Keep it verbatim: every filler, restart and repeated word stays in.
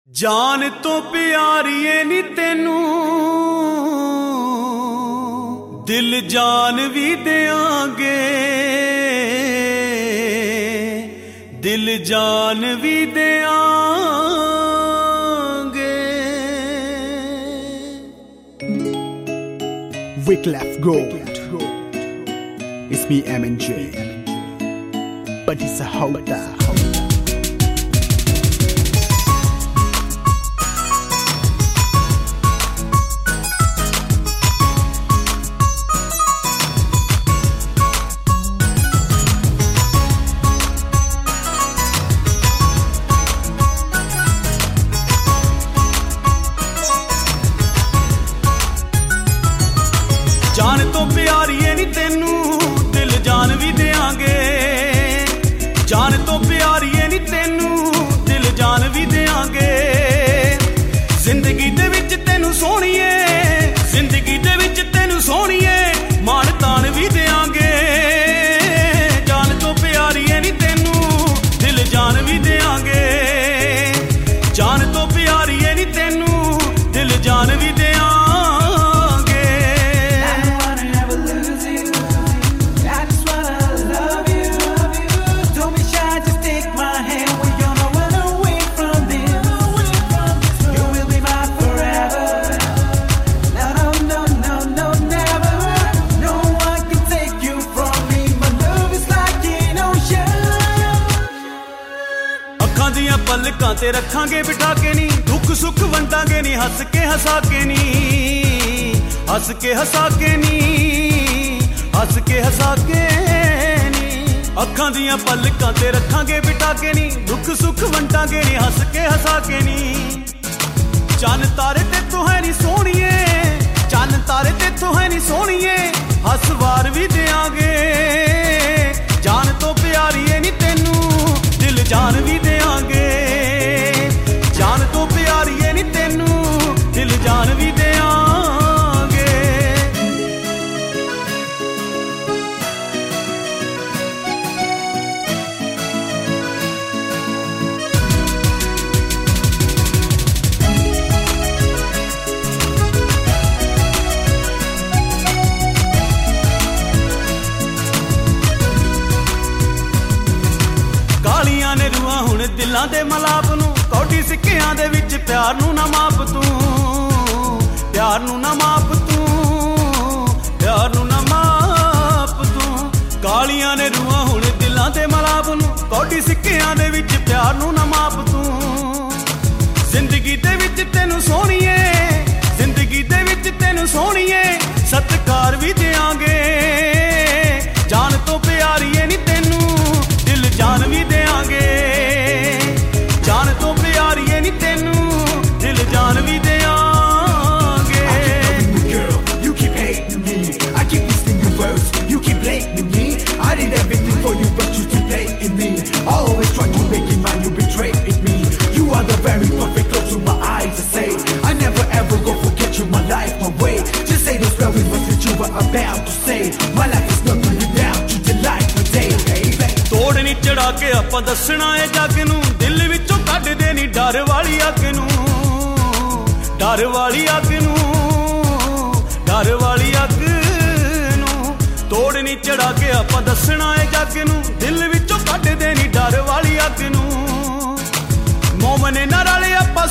जान तो प्यारीए नी तेनू दिल जान भी देंगे, दिल जान भी देंगे। Wyclef Gold. It's me M and J, but it's a holder. जान तो प्यारीए नी तेनू दिल जान भी देंगे, जान तो प्यारीए नी तेनू दिल जान भी देंगे। जिंदगी दे विच तेनू सोहणीए, जिंदगी दे विच तेनू सोहणीए मान तान भी देंगे। जान तो प्यारीए नी तेनू दिल जान भी देंगे, जान तो प्यारीए नी तेनू दिल जान भी देंगे। पलकां ते रखांगे बिठा के नी, दुख सुख वंडांगे नी, हस के हसा के नी, हस के हसा के नी, हस के हसा के नी। अखां दियां पलकां ते रखांगे बिठा के नी, दुख सुख वंडांगे नी, हस के हसा के नी। चन तारे ते तू है नी सोहणीए, चन तारे ते तू है नी सोहणीए हस वार भी देंगे। जान तो प्यारीए नी तेनू दिल जान भी देंगे, जान तो प्यारीए नी तेनू दिल जान भी देंगे। कालियां ने रूहां हुण दिलां दे मलाप नूं, कौडी सिक्कियां दे विच प्यार नूं ना माप तूं, प्यार नूं ना माप तूं, प्यार नूं ना माप तूं। कालियां ने रूहां हुण दिलां दे मलाप नूं, कौडी सिक्कियां दे विच प्यार नूं ना माप तूं। जिंदगी दे विच तैनूं सोहणीए, जिंदगी दे विच तैनूं सोहणीए सत्कार भी देंगे। जान तो प्यारीए नी तैनूं दिल जान भी देंगे, जान तो प्यारीए नी तैनू दिल जान भी देंगे। Girl, you keep hating me, I keep listening to words, you keep blaming me. I did everything for you, but you keep blaming me. I always try to make it mine, you betrayed me. You are the very perfect girl to my eyes. I say I never ever go forget you, my life, my way. Just say those very words that you were about to say. My life is nothing without you, delight my day, baby. ਤੋੜ ਨੀ ਚੜਾ ਕੇ ਆਪਾਂ ਦੱਸਣਾ ਏ ਜੱਗ ਨੂੰ, ਦਿਲ ਵਿੱਚੋਂ ਕੱਢ ਦੇ ਨੀ ਡਰ ਵਾਲੀ ਅੱਗ ਨੂੰ, ਡਰ ਵਾਲੀ ਅੱਗ ਨੂੰ, ਡਰ ਵਾਲੀ ਅੱਗ ਨੂੰ। ਤੋੜ ਨੀ ਚੜਾ ਕੇ ਆਪਾਂ ਦੱਸਣਾ ਏ ਜੱਗ ਨੂੰ, ਦਿਲ ਵਿੱਚੋਂ ਕੱਢ ਦੇ ਨੀ ਡਰ ਵਾਲੀ ਅੱਗ ਨੂੰ। ਮੋਮਨੇ ਨਾਲ ਰਲੇ ਆਪਾਂ